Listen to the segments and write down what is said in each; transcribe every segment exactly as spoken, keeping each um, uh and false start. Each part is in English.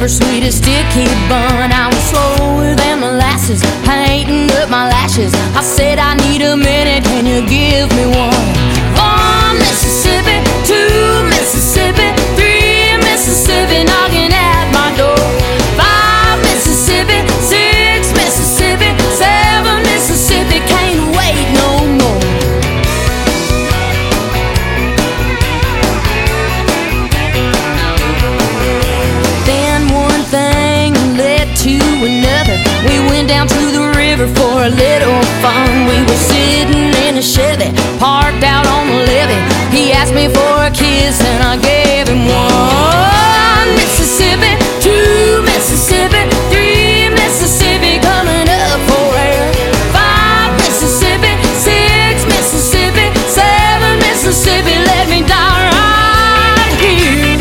paper sweet as sticky bun. I was slower than molasses, painting up my lashes. I said I need a minute, can you give me one? One Mississippi, two Mississippi, three Mississippi knocking at my door. Five Mississippi, six Mississippi, seven Mississippi, can't wait no more. Then one thing led to another. We went down to the river for a little fun. We were sitting in a Chevy, parked out on the levee. He asked me for a kiss and I gave him one. Mississippi, two Mississippi, three Mississippi coming up for air. Five Mississippi, six Mississippi, seven Mississippi, let me die right here.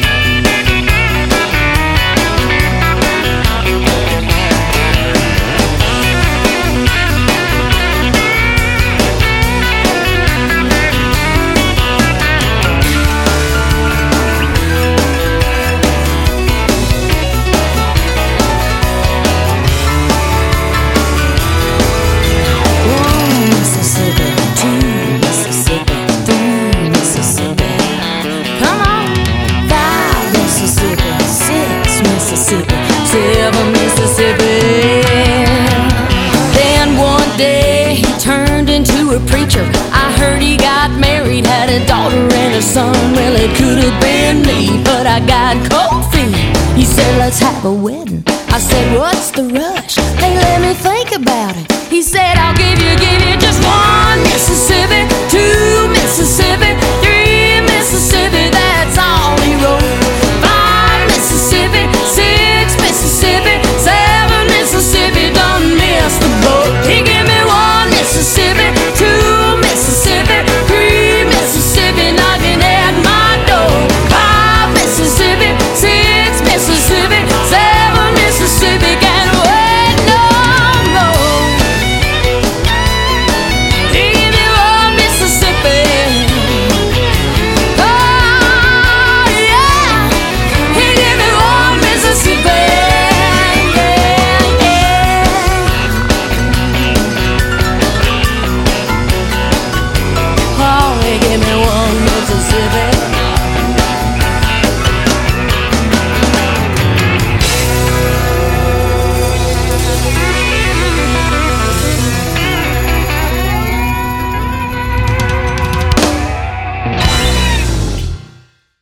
Seven Mississippi. Then one day he turned into a preacher. I heard he got married, had a daughter and a son. Well, it could have been me, but I got cold feet. He said, let's have a wedding. I said, what's the rush? Hey, let me think about it. He said, I'll give you, give you